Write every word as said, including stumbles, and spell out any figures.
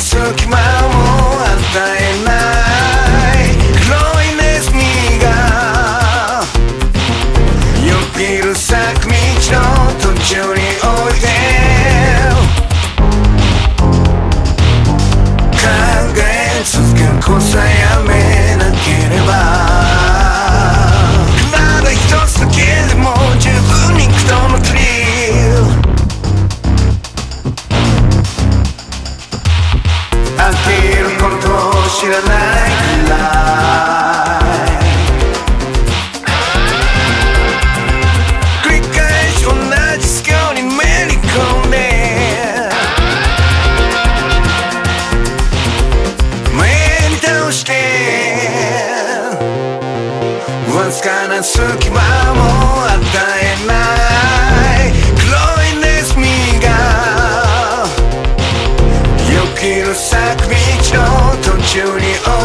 隙間も与えない黒いネズミがよぎる坂道の途中においで考え続けることさえやめなければ体一つだけでも十分に苦闘のスリル飽きることを知らないくらい繰り返し同じスキョにめり込んで前に倒してわずかな隙間も与えない黒いネズミがよぎる坂道の途中に